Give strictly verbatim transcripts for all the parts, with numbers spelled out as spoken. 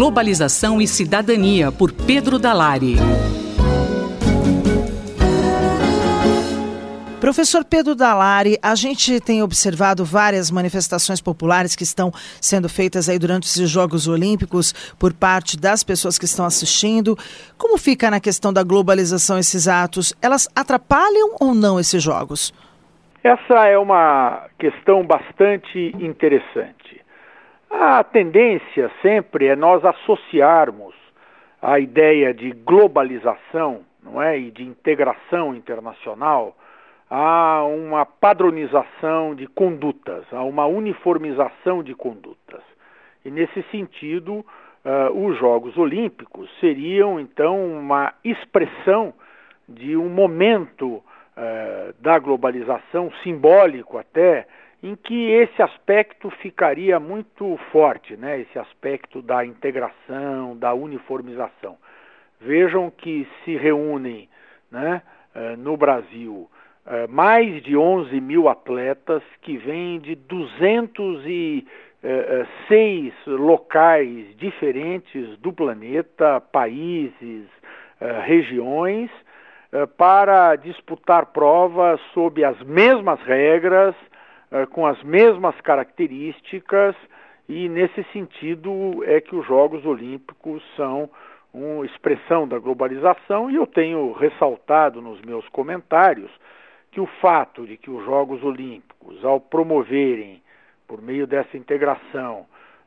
Globalização e Cidadania, por Pedro Dalari. Professor Pedro Dalari, a gente tem observado várias manifestações populares que estão sendo feitas aí durante esses Jogos Olímpicos por parte das pessoas que estão assistindo. Como fica na questão da globalização esses atos? Elas atrapalham ou não esses Jogos? Essa é uma questão bastante interessante. A tendência sempre é nós associarmos a ideia de globalização, não é, e de integração internacional a uma padronização de condutas, a uma uniformização de condutas. E nesse sentido, uh, os Jogos Olímpicos seriam então uma expressão de um momento uh, da globalização, simbólico até, em que esse aspecto ficaria muito forte, né? Esse aspecto da integração, da uniformização. Vejam que se reúnem, né, uh, no Brasil uh, mais de onze mil atletas que vêm de duzentos e seis locais diferentes do planeta, países, uh, regiões, uh, para disputar provas sob as mesmas regras, com as mesmas características, e nesse sentido é que os Jogos Olímpicos são uma expressão da globalização, e eu tenho ressaltado nos meus comentários que o fato de que os Jogos Olímpicos, ao promoverem, por meio dessa integração,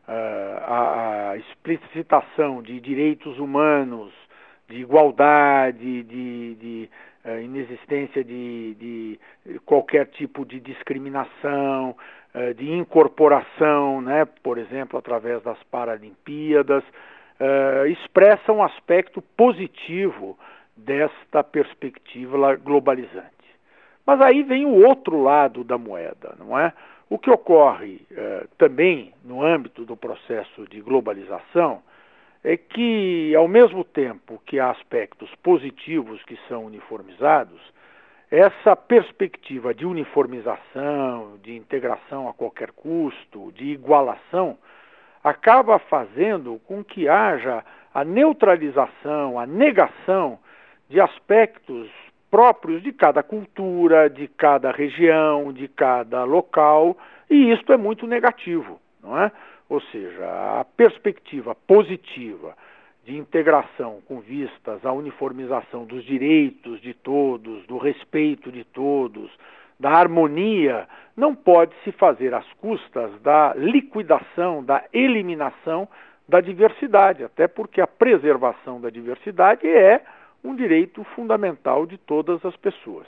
a, a explicitação de direitos humanos, de igualdade, de, de uh, inexistência de, de qualquer tipo de discriminação, uh, de incorporação, né, por exemplo, através das Paralimpíadas, uh, expressa um aspecto positivo desta perspectiva globalizante. Mas aí vem o outro lado da moeda, não é? O que ocorre uh, também no âmbito do processo de globalização é que, ao mesmo tempo que há aspectos positivos que são uniformizados, essa perspectiva de uniformização, de integração a qualquer custo, de igualação, acaba fazendo com que haja a neutralização, a negação de aspectos próprios de cada cultura, de cada região, de cada local, e isto é muito negativo, não é? Ou seja, a perspectiva positiva de integração com vistas à uniformização dos direitos de todos, do respeito de todos, da harmonia, não pode se fazer às custas da liquidação, da eliminação da diversidade, até porque a preservação da diversidade é um direito fundamental de todas as pessoas.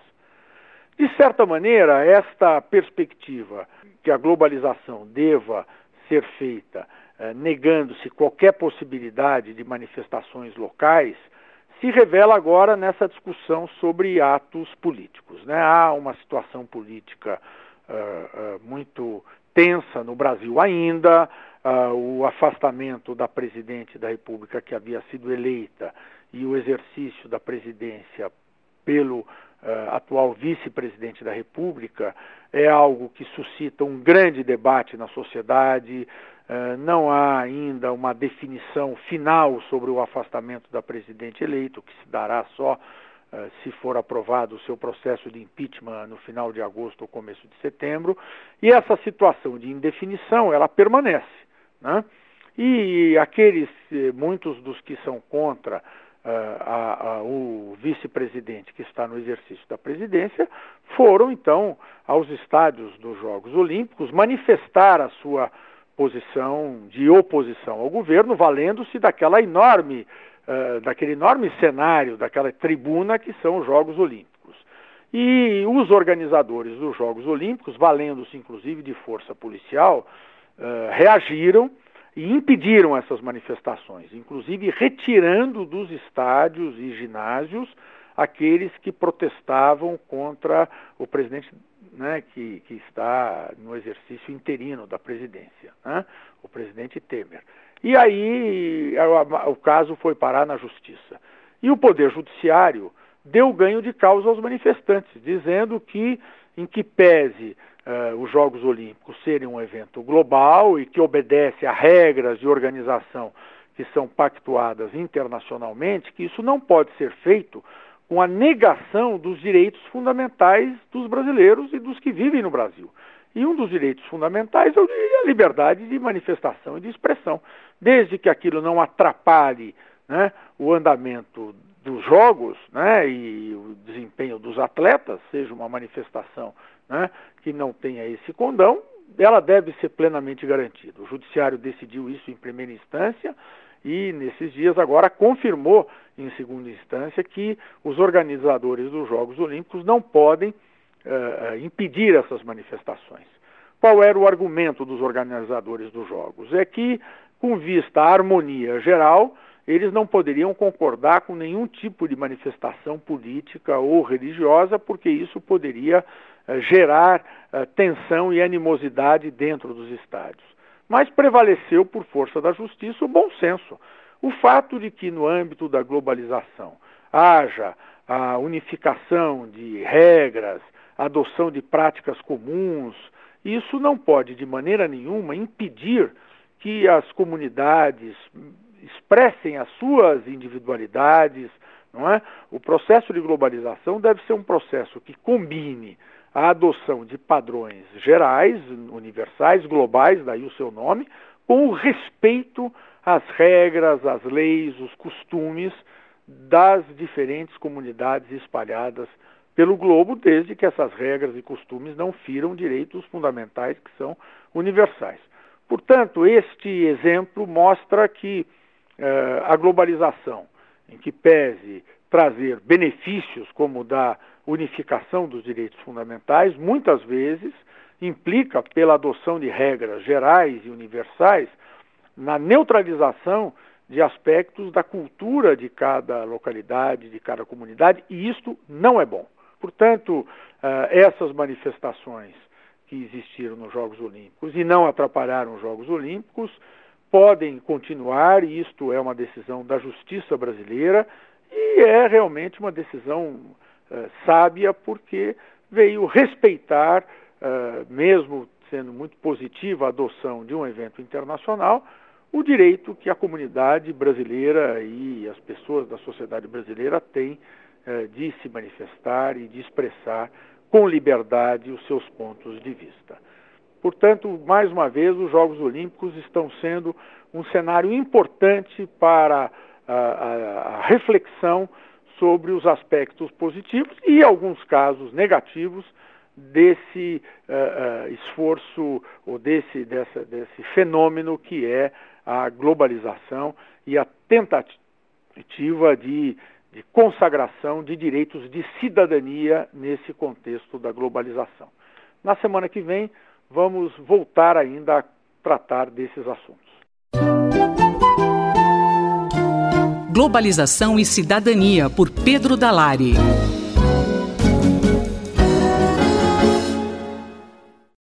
De certa maneira, esta perspectiva que a globalização deva ser feita eh, negando-se qualquer possibilidade de manifestações locais, se revela agora nessa discussão sobre atos políticos, né? Há uma situação política uh, uh, muito tensa no Brasil ainda, uh, o afastamento da presidente da República que havia sido eleita e o exercício da presidência pelo Uh, atual vice-presidente da República é algo que suscita um grande debate na sociedade. Uh, não há ainda uma definição final sobre o afastamento da presidente eleita, que se dará só uh, se for aprovado o seu processo de impeachment no final de agosto ou começo de setembro, e essa situação de indefinição, ela permanece, né? E aqueles, muitos dos que são contra Uh, a, a, o vice-presidente que está no exercício da presidência, foram então aos estádios dos Jogos Olímpicos manifestar a sua posição de oposição ao governo, valendo-se daquela enorme, uh, daquele enorme cenário, daquela tribuna que são os Jogos Olímpicos. E os organizadores dos Jogos Olímpicos, valendo-se inclusive de força policial, uh, reagiram e impediram essas manifestações, inclusive retirando dos estádios e ginásios aqueles que protestavam contra o presidente, né, que, que está no exercício interino da presidência, né, o presidente Temer. E aí o caso foi parar na justiça. E o Poder Judiciário deu ganho de causa aos manifestantes, dizendo que, em que pese Uh, os Jogos Olímpicos serem um evento global e que obedece a regras de organização que são pactuadas internacionalmente, que isso não pode ser feito com a negação dos direitos fundamentais dos brasileiros e dos que vivem no Brasil. E um dos direitos fundamentais é a liberdade de manifestação e de expressão, desde que aquilo não atrapalhe, né, o andamento dos jogos, né, e o desempenho dos atletas, seja uma manifestação, né, que não tenha esse condão, ela deve ser plenamente garantida. O Judiciário decidiu isso em primeira instância e, nesses dias, agora confirmou em segunda instância que os organizadores dos Jogos Olímpicos não podem uh, impedir essas manifestações. Qual era o argumento dos organizadores dos Jogos? É que, com vista à harmonia geral, eles não poderiam concordar com nenhum tipo de manifestação política ou religiosa, porque isso poderia uh, gerar uh, tensão e animosidade dentro dos estádios. Mas prevaleceu, por força da justiça, o bom senso. O fato de que, no âmbito da globalização, haja a unificação de regras, a adoção de práticas comuns, isso não pode, de maneira nenhuma, impedir que as comunidades expressem as suas individualidades, não é? O processo de globalização deve ser um processo que combine a adoção de padrões gerais, universais, globais, daí o seu nome, com o respeito às regras, às leis, os costumes das diferentes comunidades espalhadas pelo globo, desde que essas regras e costumes não firam direitos fundamentais que são universais. Portanto, este exemplo mostra que eh, a globalização, em que pese trazer benefícios como o da unificação dos direitos fundamentais, muitas vezes implica, pela adoção de regras gerais e universais, na neutralização de aspectos da cultura de cada localidade, de cada comunidade, e isto não é bom. Portanto, essas manifestações que existiram nos Jogos Olímpicos e não atrapalharam os Jogos Olímpicos podem continuar, e isto é uma decisão da justiça brasileira, e é realmente uma decisão uh, sábia, porque veio respeitar, uh, mesmo sendo muito positiva a adoção de um evento internacional, o direito que a comunidade brasileira e as pessoas da sociedade brasileira têm uh, de se manifestar e de expressar com liberdade os seus pontos de vista. Portanto, mais uma vez, os Jogos Olímpicos estão sendo um cenário importante para A, a, a reflexão sobre os aspectos positivos e alguns casos negativos desse uh, uh, esforço ou desse, dessa, desse fenômeno que é a globalização e a tentativa de, de consagração de direitos de cidadania nesse contexto da globalização. Na semana que vem, vamos voltar ainda a tratar desses assuntos. Globalização e Cidadania, por Pedro Dalari.